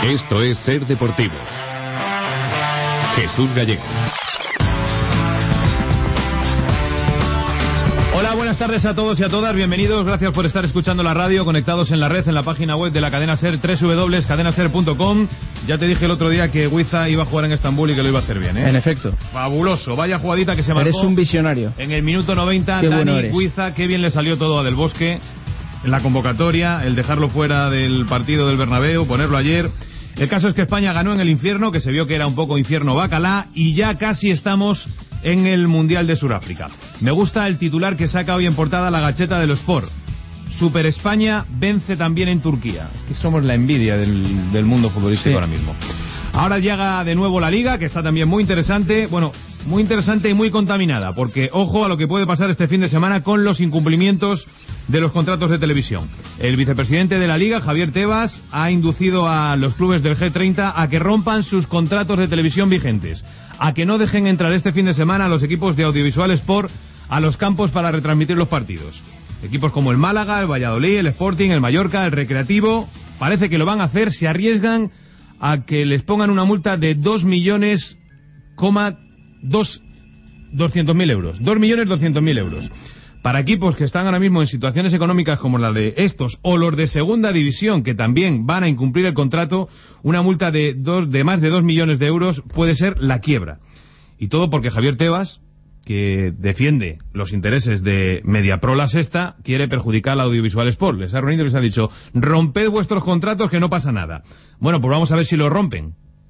Esto es Ser Deportivos. Jesús Gallego. Hola, buenas tardes a todos y a todas, bienvenidos, gracias por estar escuchando la radio, conectados en la red, en la página web de la cadena SER, www.cadenaser.com. Ya te dije el otro día que Huiza iba a jugar en Estambul y que lo iba a hacer bien, ¿eh? En efecto. Fabuloso, vaya jugadita que se marcó. Eres un visionario. En el minuto 90, Qué Dani bueno eres. Huiza, qué bien le salió todo a Del Bosque en la convocatoria, el dejarlo fuera del partido del Bernabéu, ponerlo ayer. El caso es que España ganó en el infierno, que se vio que era un poco infierno bacalá, y ya casi estamos en el Mundial de Sudáfrica. Me gusta el titular que saca hoy en portada la Gacheta de los Sport. Super España vence también en Turquía. Es que somos la envidia del mundo futbolístico ahora mismo. Ahora llega de nuevo la Liga, que está también muy interesante. Bueno, muy interesante y muy contaminada, porque ojo a lo que puede pasar este fin de semana con los incumplimientos de los contratos de televisión. El vicepresidente de la Liga, Javier Tebas, ha inducido a los clubes del G30 a que rompan sus contratos de televisión vigentes, a que no dejen entrar este fin de semana a los equipos de Audiovisual Sport a los campos para retransmitir los partidos. Equipos como el Málaga, el Valladolid, el Sporting, el Mallorca, el Recreativo, parece que lo van a hacer, se arriesgan a que les pongan una multa de 2.200.000 euros. 2.200.000 euros. Para equipos que están ahora mismo en situaciones económicas como la de estos o los de segunda división, que también van a incumplir el contrato, una multa de más de 2 millones de euros puede ser la quiebra. Y todo porque Javier Tebas, que defiende los intereses de Mediapro La Sexta, quiere perjudicar al Audiovisual Sport. Les ha reunido y les ha dicho: romped vuestros contratos, que no pasa nada. Bueno, pues vamos a ver si lo rompen.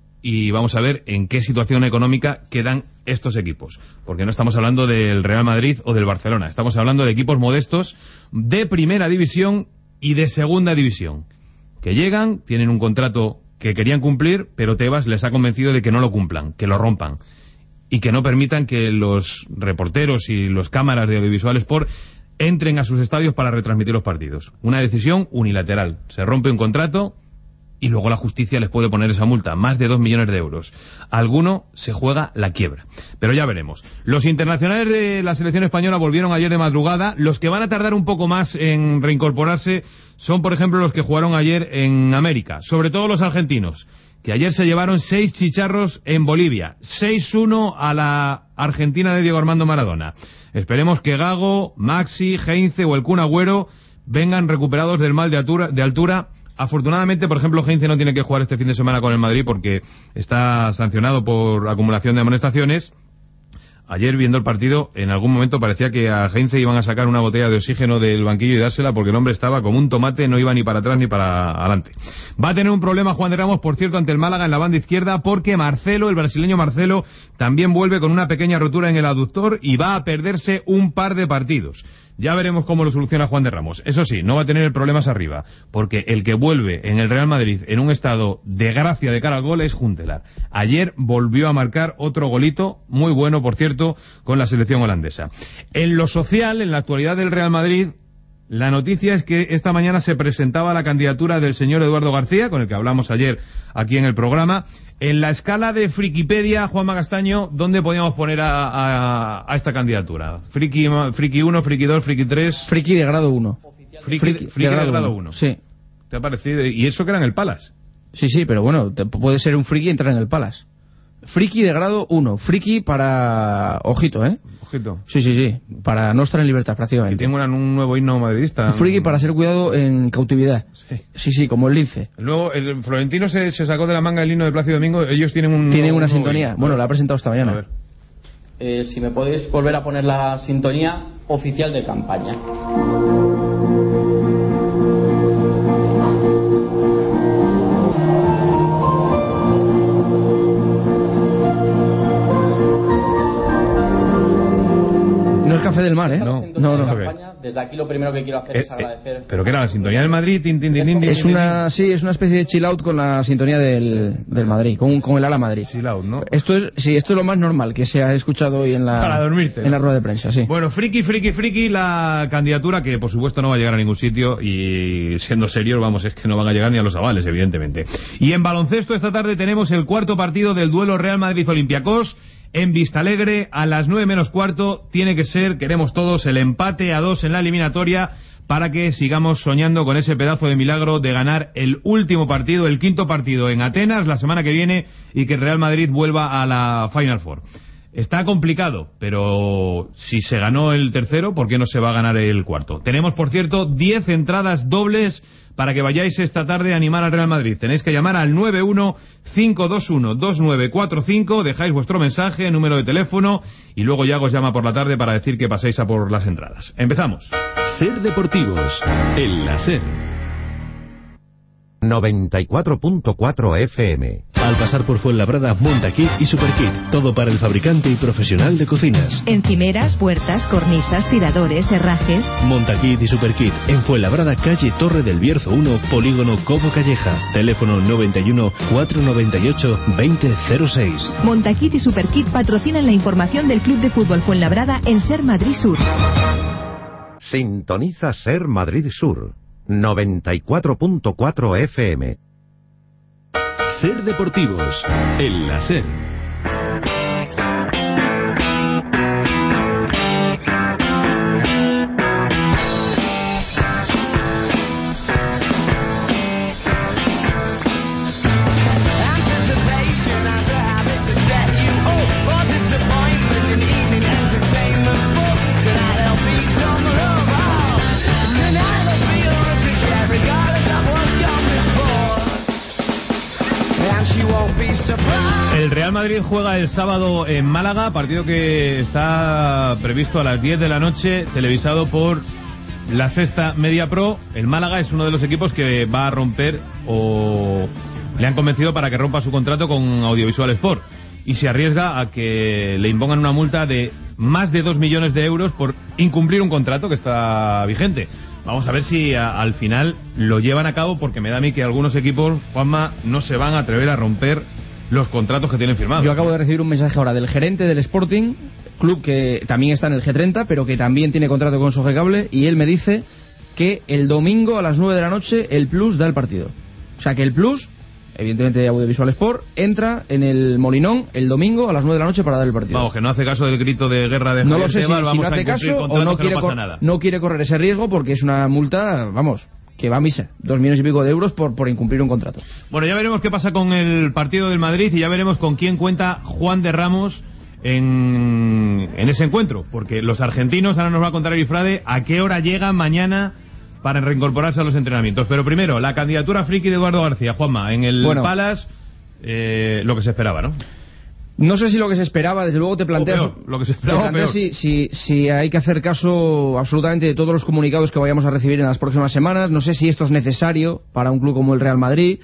Y vamos a ver en qué situación económica quedan estos equipos. Porque no estamos hablando del Real Madrid o del Barcelona. Estamos hablando de equipos modestos de primera división y de segunda división, que llegan, tienen un contrato que querían cumplir, pero Tebas les ha convencido de que no lo cumplan, que lo rompan. Y que no permitan que los reporteros y los cámaras de Audiovisual Sport entren a sus estadios para retransmitir los partidos. Una decisión unilateral. Se rompe un contrato y luego la justicia les puede poner esa multa, más de 2 millones de euros. Alguno se juega la quiebra. Pero ya veremos. Los internacionales de la selección española volvieron ayer de madrugada. Los que van a tardar un poco más en reincorporarse son, por ejemplo, los que jugaron ayer en América. Sobre todo los argentinos, que ayer se llevaron 6 chicharros en Bolivia. 6-1 a la Argentina de Diego Armando Maradona. Esperemos que Gago, Maxi, Heinze o el Kun Agüero vengan recuperados del mal de altura. Afortunadamente, por ejemplo, Heinze no tiene que jugar este fin de semana con el Madrid porque está sancionado por acumulación de amonestaciones. Ayer, viendo el partido, en algún momento parecía que a Heinze iban a sacar una botella de oxígeno del banquillo y dársela, porque el hombre estaba como un tomate, no iba ni para atrás ni para adelante. Va a tener un problema Juan de Ramos, por cierto, ante el Málaga en la banda izquierda, porque Marcelo, el brasileño Marcelo, también vuelve con una pequeña rotura en el aductor y va a perderse un par de partidos. Ya veremos cómo lo soluciona Juan de Ramos. Eso sí, no va a tener problemas arriba, porque el que vuelve en el Real Madrid en un estado de gracia de cara al gol es Huntelaar. Ayer volvió a marcar otro golito, muy bueno, por cierto, con la selección holandesa. En lo social, en la actualidad del Real Madrid, la noticia es que esta mañana se presentaba la candidatura del señor Eduardo García, con el que hablamos ayer aquí en el programa. En la escala de Frikipedia, Juanma Castaño, ¿dónde podíamos poner a esta candidatura? Friki 1, Friki 2, Friki 3... Friki de grado 1. Friki de grado 1. Sí. ¿Te ha parecido? ¿Y eso que era en el Palace? Sí, pero bueno, puede ser un friki y entrar en el Palace. Friki de grado 1. Friki para... Ojito, ¿eh? Ojito. Sí. Para no estar en libertad, prácticamente. Y tengo un nuevo himno madridista. Un friki para ser cuidado en cautividad. Sí, como el lince. Luego, el Florentino se sacó de la manga el himno de Plácido Domingo. Ellos tienen una sintonía. Bueno, la ha presentado esta mañana. A ver. Si me podéis volver a poner la sintonía oficial de campaña. Café del Mar, ¿eh? No. Desde aquí lo primero que quiero hacer es agradecer. ¿Pero qué era? ¿La sintonía del Madrid? Es una especie de chill out con la sintonía del Madrid, con el ala Madrid. Chill out, ¿no? Esto es lo más normal que se ha escuchado hoy para dormirte, en la rueda de prensa, sí. Bueno, friki, la candidatura que por supuesto no va a llegar a ningún sitio, y siendo serios, vamos, es que no van a llegar ni a los avales, evidentemente. Y en baloncesto esta tarde tenemos el cuarto partido del duelo Real Madrid-Olympiacos. En Vistalegre, a las 9 menos cuarto, tiene que ser, queremos todos, el empate a 2 en la eliminatoria para que sigamos soñando con ese pedazo de milagro de ganar el último partido, el quinto partido en Atenas la semana que viene y que el Real Madrid vuelva a la Final Four. Está complicado, pero si se ganó el tercero, ¿por qué no se va a ganar el cuarto? Tenemos, por cierto, 10 entradas dobles para que vayáis esta tarde a animar al Real Madrid. Tenéis que llamar al 91-521-2945, dejáis vuestro mensaje, número de teléfono, y luego ya os llama por la tarde para decir que paséis a por las entradas. Empezamos. Ser Deportivos, en la SER. 94.4 FM. Al pasar por Fuenlabrada, Montakit y Superkit. Todo para el fabricante y profesional de cocinas. Encimeras, puertas, cornisas, tiradores, herrajes. Montakit y Superkit. En Fuenlabrada, calle Torre del Bierzo 1, Polígono Cobo Calleja. Teléfono 91 498 2006. Montakit y Superkit patrocinan la información del Club de Fútbol Fuenlabrada en Ser Madrid Sur. Sintoniza Ser Madrid Sur. 94.4 FM. Ser Deportivos, en la SER. El Real Madrid juega el sábado en Málaga, partido que está previsto a las 10 de la noche, televisado por La Sexta Media Pro. El Málaga es uno de los equipos que va a romper, o le han convencido para que rompa su contrato con Audiovisual Sport, y se arriesga a que le impongan una multa de más de 2 millones de euros por incumplir un contrato que está vigente. Vamos a ver si al final lo llevan a cabo, porque me da a mí que algunos equipos, Juanma, no se van a atrever a romper los contratos que tienen firmados. Yo acabo de recibir un mensaje ahora del gerente del Sporting, club que también está en el G30, pero que también tiene contrato con Sogecable, y él me dice que el domingo a las 9 de la noche el Plus da el partido. O sea que el Plus, evidentemente de Audiovisual Sport, entra en el Molinón el domingo a las 9 de la noche para dar el partido. Vamos, que no hace caso del grito de guerra de Javier No lo sé Tebas, si no hace caso o no quiere correr ese riesgo, porque es una multa, vamos, que va a misa, 2 millones y pico de euros por incumplir un contrato. Bueno, ya veremos qué pasa con el partido del Madrid y ya veremos con quién cuenta Juan de Ramos en ese encuentro, porque los argentinos, ahora nos va a contar Erifrade a qué hora llegan mañana para reincorporarse a los entrenamientos. Pero primero, la candidatura friki de Eduardo García, Juanma, en el Palace, lo que se esperaba, ¿no? No sé si lo que se esperaba, desde luego te planteas... O peor, lo que se esperaba peor. Si hay que hacer caso absolutamente de todos los comunicados que vayamos a recibir en las próximas semanas. No sé si esto es necesario para un club como el Real Madrid.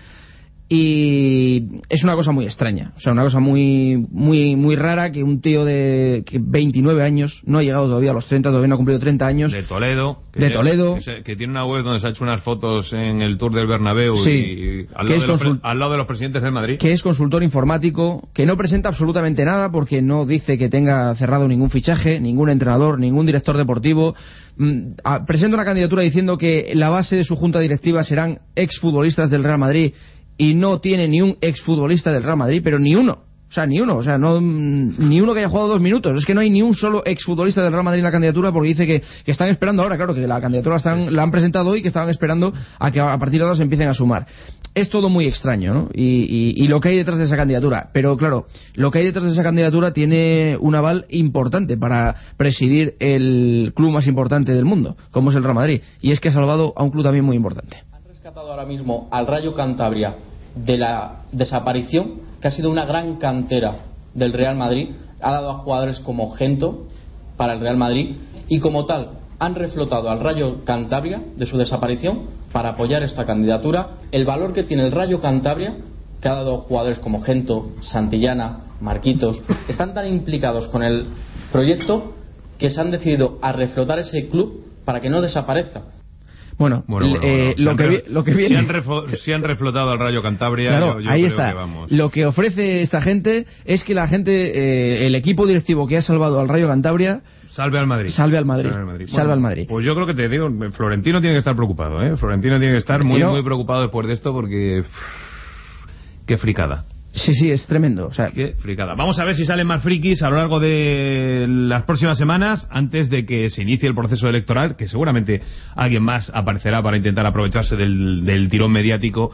Y es una cosa muy extraña, o sea, una cosa muy muy muy rara, que un tío de 29 años, no ha llegado todavía a los 30, todavía no ha cumplido 30 años. De Toledo. Que tiene una web donde se ha hecho unas fotos en el Tour del Bernabéu, sí, y al lado de los presidentes del Madrid. Que es consultor informático, que no presenta absolutamente nada porque no dice que tenga cerrado ningún fichaje, ningún entrenador, ningún director deportivo. Presenta una candidatura diciendo que la base de su junta directiva serán exfutbolistas del Real Madrid, y no tiene ni un exfutbolista del Real Madrid, pero ni uno. Ni uno que haya jugado 2 minutos. Es que no hay ni un solo exfutbolista del Real Madrid en la candidatura, porque dice que están esperando ahora, claro, que la candidatura la han presentado hoy, que estaban esperando a que a partir de ahora se empiecen a sumar. Es todo muy extraño, ¿no? Y lo que hay detrás de esa candidatura. Pero claro, lo que hay detrás de esa candidatura tiene un aval importante para presidir el club más importante del mundo, como es el Real Madrid. Y es que ha salvado a un club también muy importante. Han rescatado ahora mismo al Rayo Cantabria de la desaparición, que ha sido una gran cantera del Real Madrid. Ha dado a jugadores como Gento para el Real Madrid, y como tal han reflotado al Rayo Cantabria de su desaparición para apoyar esta candidatura. El valor que tiene el Rayo Cantabria, que ha dado jugadores como Gento, Santillana, Marquitos, están tan implicados con el proyecto que se han decidido a reflotar ese club para que no desaparezca. Bueno, lo que viene... Si han reflotado al Rayo Cantabria, claro, yo ahí creo está. Que vamos. Lo que ofrece esta gente es que la gente, el equipo directivo que ha salvado al Rayo Cantabria... Salve al Madrid. Salve al Madrid. Pues yo creo que te digo, Florentino tiene que estar preocupado, ¿eh? Florentino tiene que estar muy preocupado después de esto, porque... Qué fricada. Sí, es tremendo. O sea, qué fricada. Vamos a ver si salen más frikis a lo largo de las próximas semanas, antes de que se inicie el proceso electoral, que seguramente alguien más aparecerá para intentar aprovecharse del tirón mediático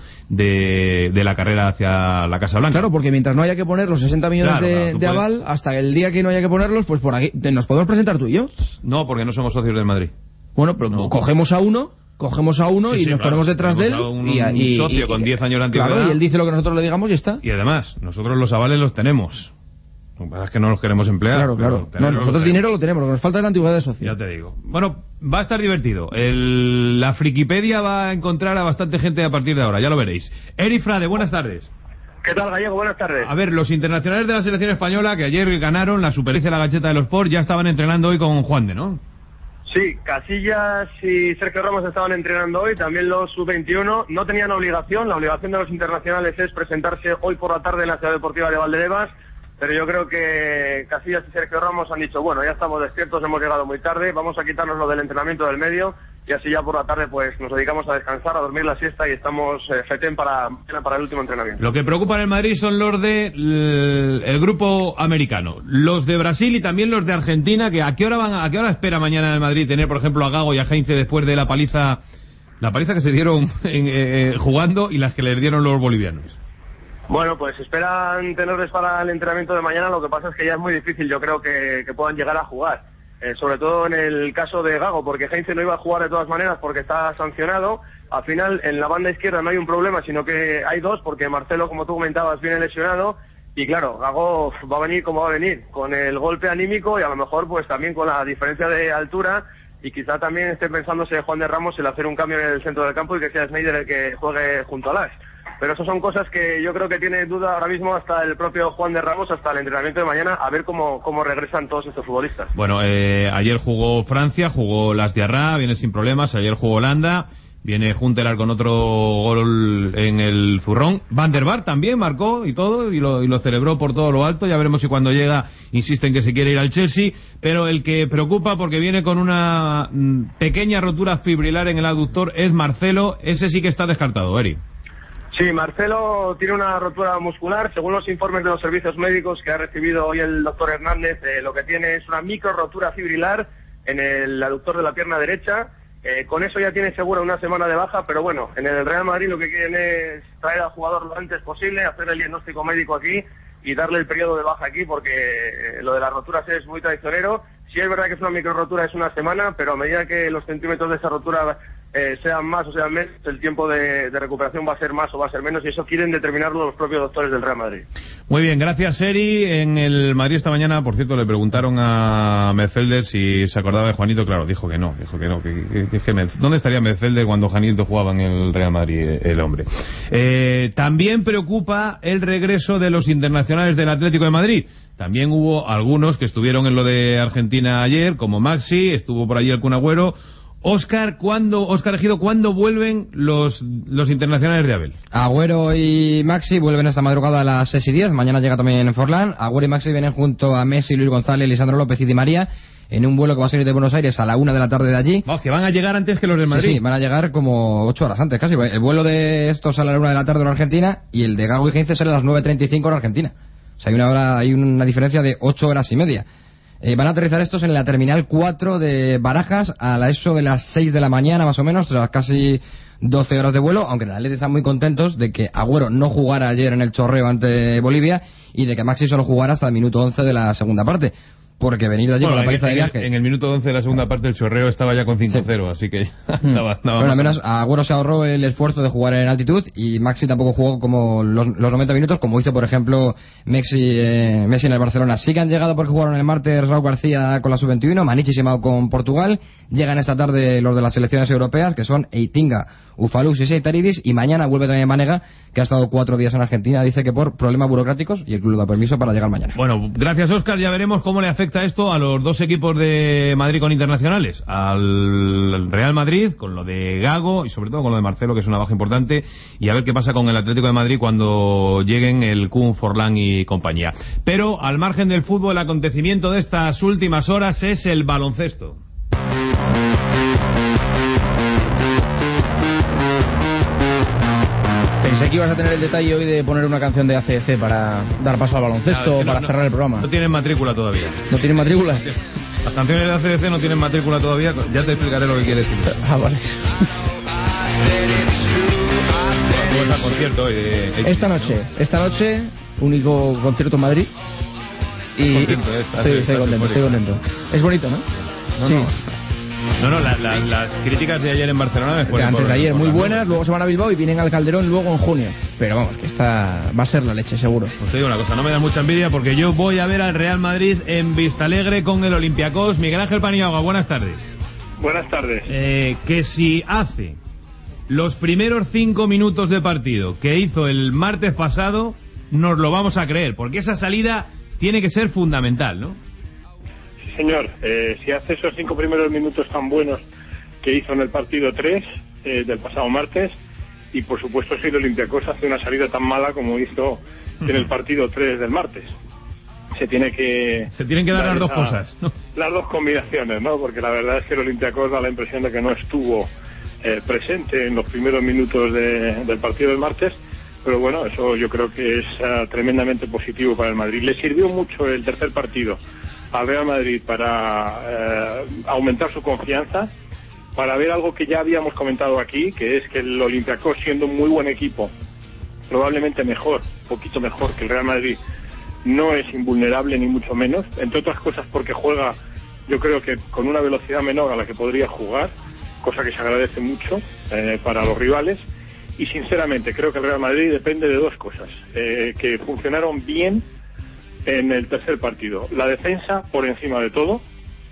de la carrera hacia la Casa Blanca. Claro, porque mientras no haya que poner los 60 millones de aval, hasta el día que no haya que ponerlos, pues por aquí nos podemos presentar tú y yo. No, porque no somos socios del Madrid. Bueno, pero cogemos a uno y nos ponemos detrás de él un socio con 10 años de antigüedad. Claro, y él dice lo que nosotros le digamos y está. Y además, nosotros los avales los tenemos. Lo que pasa es que no los queremos emplear. Claro. No, nosotros dinero lo tenemos, lo que nos falta es la antigüedad de socio. Ya te digo. Bueno, va a estar divertido. La Frikipedia va a encontrar a bastante gente a partir de ahora, ya lo veréis. Eri Frade, buenas tardes. ¿Qué tal, Gallego? Buenas tardes. A ver, los internacionales de la selección española, que ayer ganaron la Superliga y la Gacheta de los Sport, ya estaban entrenando hoy con Juande, ¿no? Sí, Casillas y Sergio Ramos estaban entrenando hoy, también los sub-21. No tenían obligación, la obligación de los internacionales es presentarse hoy por la tarde en la Ciudad Deportiva de Valdebebas, pero yo creo que Casillas y Sergio Ramos han dicho, bueno, ya estamos despiertos, hemos llegado muy tarde, vamos a quitarnos lo del entrenamiento del medio y así ya por la tarde pues nos dedicamos a descansar, a dormir la siesta y estamos fetén para el último entrenamiento. Lo que preocupa en el Madrid son los de el grupo americano, los de Brasil y también los de Argentina, que a qué hora espera mañana el Madrid tener, por ejemplo, a Gago y a Heinze después de la paliza que se dieron jugando y las que les dieron los bolivianos. Bueno, pues esperan tenerles para el entrenamiento de mañana, lo que pasa es que ya es muy difícil, yo creo que puedan llegar a jugar. Sobre todo en el caso de Gago, porque Heinze no iba a jugar de todas maneras porque está sancionado. Al final, en la banda izquierda no hay un problema, sino que hay dos, porque Marcelo, como tú comentabas, viene lesionado. Y claro, Gago va a venir como va a venir, con el golpe anímico y a lo mejor pues también con la diferencia de altura. Y quizá también esté pensándose Juan de Ramos el hacer un cambio en el centro del campo y que sea Sneijder el que juegue junto a Lars. Pero eso son cosas que yo creo que tiene duda ahora mismo hasta el propio Juan de Ramos, hasta el entrenamiento de mañana, a ver cómo regresan todos estos futbolistas. Bueno, ayer jugó Francia, jugó Las Diarra, viene sin problemas, ayer jugó Holanda, viene Huntelaar con otro gol en el zurrón. Van der Vaart también marcó y todo, y lo celebró por todo lo alto, ya veremos si cuando llega insiste en que se quiere ir al Chelsea, pero el que preocupa porque viene con una pequeña rotura fibrilar en el aductor es Marcelo, ese sí que está descartado, Eri. Sí, Marcelo tiene una rotura muscular, según los informes de los servicios médicos que ha recibido hoy el doctor Hernández, lo que tiene es una micro rotura fibrilar en el aductor de la pierna derecha. Con eso ya tiene segura una semana de baja, pero bueno, en el Real Madrid lo que quieren es traer al jugador lo antes posible, hacer el diagnóstico médico aquí y darle el periodo de baja aquí, porque lo de las roturas es muy traicionero. Sí es verdad que es una micro rotura, es una semana, pero a medida que los centímetros de esa rotura sean más o sean menos, el tiempo de recuperación va a ser más o va a ser menos, y eso quieren determinarlo los propios doctores del Real Madrid. Muy bien, gracias, Eri. En el Madrid esta mañana, por cierto, le preguntaron a Metzelder si se acordaba de Juanito. Claro, dijo que no. ¿Dónde estaría Metzelder cuando Juanito jugaba en el Real Madrid, el hombre? También preocupa el regreso de los internacionales del Atlético de Madrid. También hubo algunos que estuvieron en lo de Argentina ayer, como Maxi, estuvo por allí el Kun Agüero. Óscar Ejido, ¿cuándo vuelven los internacionales de Abel? Agüero y Maxi vuelven esta madrugada a las 6:10, mañana llega también Forlán. Agüero y Maxi vienen junto a Messi, Luis González, Lisandro López y Di María en un vuelo que va a salir de Buenos Aires a la 1 de la tarde de allí. Vamos, que van a llegar antes que los del Madrid. Sí, van a llegar como 8 horas antes casi. El vuelo de estos sale a la 1 de la tarde en Argentina y el de Gago y Heinze sale a las 9:35 en Argentina. O sea, hay una diferencia de 8 horas y media. Van a aterrizar estos en la Terminal 4 de Barajas a eso de las 6 de la mañana más o menos, tras casi 12 horas de vuelo, aunque en el Atleti están muy contentos de que Agüero no jugara ayer en el Chorreo ante Bolivia y de que Maxi solo jugara hasta el minuto 11 de la segunda parte. Porque venir de allí con la paliza de viaje. En el minuto 11 de la segunda parte el Chorreo estaba ya con 5-0, sí. Así que estaba bueno, al menos Agüero se ahorró el esfuerzo de jugar en altitud y Maxi tampoco jugó como los 90 minutos, como hizo, por ejemplo, Messi en el Barcelona. Sí que han llegado porque jugaron el martes Raúl García con la sub-21, Maniche y Simao con Portugal. Llegan esta tarde los de las selecciones europeas, que son Eitinga, Ufaluz y Seitaridis, y mañana vuelve también Banega, que ha estado 4 días en Argentina, dice que por problemas burocráticos, y el club da permiso para llegar mañana. Bueno, gracias, Óscar. Ya veremos cómo le afecta esto a los dos equipos de Madrid con internacionales, al Real Madrid con lo de Gago y sobre todo con lo de Marcelo, que es una baja importante, y a ver qué pasa con el Atlético de Madrid cuando lleguen el Kun, Forlán y compañía. Pero al margen del fútbol, el acontecimiento de estas últimas horas es el baloncesto. Pensé que ibas a tener el detalle hoy de poner una canción de AC/DC para dar paso al baloncesto, para cerrar el programa. No tienen matrícula todavía. ¿No tienen matrícula? Las canciones de AC/DC no tienen matrícula todavía. Ya te explicaré lo que quiere decir. Vale. Pues por cierto, esta noche, único concierto en Madrid. Y estoy contento. Es bonito, ¿no? Sí. No, las críticas de ayer en Barcelona después antes de ayer muy buenas, luego se van a Bilbao y vienen al Calderón luego en junio. Pero vamos, que esta va a ser la leche, seguro. Pues te digo una cosa, no me da mucha envidia porque yo voy a ver al Real Madrid en Vistalegre con el Olympiacos. Miguel Ángel Paniagua, buenas tardes. Buenas tardes. Que si hace los primeros 5 minutos de partido que hizo el martes pasado, nos lo vamos a creer, porque esa salida tiene que ser fundamental, ¿no? Sí, señor. Si hace esos 5 primeros minutos tan buenos que hizo en el partido 3 del pasado martes, y por supuesto si el Olympiacos hace una salida tan mala como hizo en el partido 3 del martes. Se tienen que dar las dos cosas, ¿no? Las dos combinaciones, ¿no? Porque la verdad es que el Olympiacos da la impresión de que no estuvo presente en los primeros minutos del partido del martes. Pero bueno, eso yo creo que es tremendamente positivo para el Madrid. Le sirvió mucho el tercer partido al Real Madrid para aumentar su confianza, para ver algo que ya habíamos comentado aquí, que es que el Olympiacos, siendo un muy buen equipo, probablemente mejor, poquito mejor que el Real Madrid, no es invulnerable ni mucho menos, entre otras cosas porque juega, yo creo que con una velocidad menor a la que podría jugar, cosa que se agradece mucho para los rivales. Y sinceramente creo que el Real Madrid depende de dos cosas que funcionaron bien en el tercer partido: la defensa por encima de todo,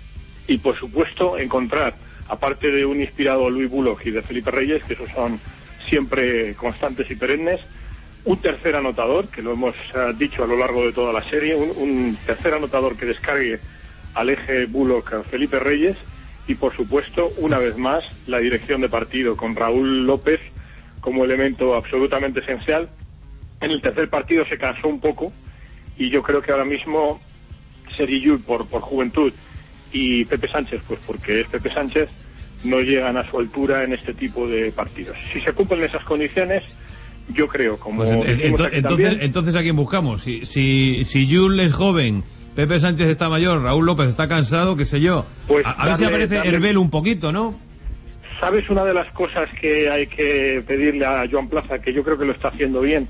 y por supuesto encontrar, aparte de un inspirado Luis Bullock y de Felipe Reyes, que esos son siempre constantes y perennes, un tercer anotador, que lo hemos dicho a lo largo de toda la serie, un tercer anotador que descargue al eje Bullock Felipe Reyes, y por supuesto una vez más la dirección de partido con Raúl López como elemento absolutamente esencial. En el tercer partido se cansó un poco, y yo creo que ahora mismo Sergi Llull por juventud y Pepe Sánchez, pues porque es Pepe Sánchez, no llegan a su altura en este tipo de partidos. Si se cumplen esas condiciones, yo creo, como pues entonces ¿a quién buscamos? Si Llull es joven, Pepe Sánchez está mayor, Raúl López está cansado, qué sé yo, pues a ver si aparece Herbel un poquito, ¿no? ¿Sabes una de las cosas que hay que pedirle a Joan Plaza, que yo creo que lo está haciendo bien,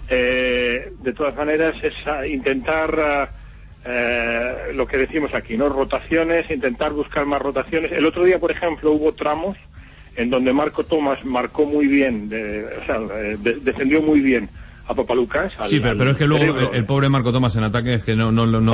de todas maneras, es intentar lo que decimos aquí, ¿no? Rotaciones, intentar buscar más rotaciones. El otro día, por ejemplo, hubo tramos en donde Marco Tomás marcó muy bien, defendió muy bien a Papalucas. Sí, pero es que luego el pobre Marco Tomás en ataque es que no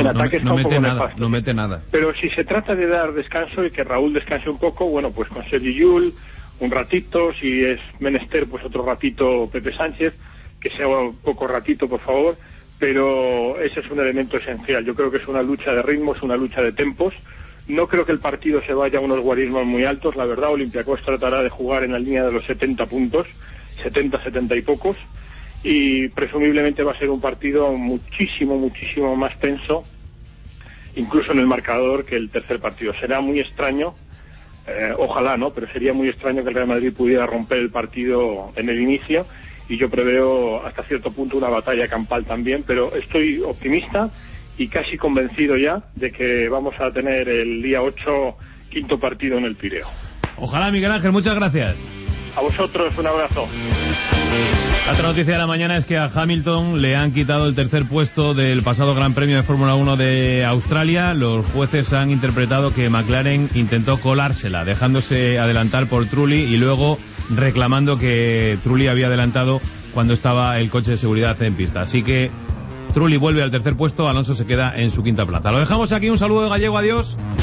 mete nada. Pero si se trata de dar descanso y que Raúl descanse un poco, bueno, pues con Sergi Llull un ratito, si es menester, pues otro ratito Pepe Sánchez, que sea un poco ratito, por favor, pero ese es un elemento esencial. Yo creo que es una lucha de ritmos, una lucha de tempos. No creo que el partido se vaya a unos guarismos muy altos. La verdad, Olympiacos tratará de jugar en la línea de los 70 puntos, 70 y pocos, y presumiblemente va a ser un partido muchísimo más tenso, incluso en el marcador, que el tercer partido. Será muy extraño, ojalá no, pero sería muy extraño que el Real Madrid pudiera romper el partido en el inicio, y yo preveo hasta cierto punto una batalla campal también, pero estoy optimista y casi convencido ya de que vamos a tener el día 8 quinto partido en el Pireo. Ojalá, Miguel Ángel, muchas gracias. A vosotros, un abrazo. La otra noticia de la mañana es que a Hamilton le han quitado el tercer puesto del pasado Gran Premio de Fórmula 1 de Australia. Los jueces han interpretado que McLaren intentó colársela, dejándose adelantar por Trulli y luego reclamando que Trulli había adelantado cuando estaba el coche de seguridad en pista. Así que Trulli vuelve al tercer puesto, Alonso se queda en su quinta plaza. Lo dejamos aquí, un saludo de Gallego, adiós.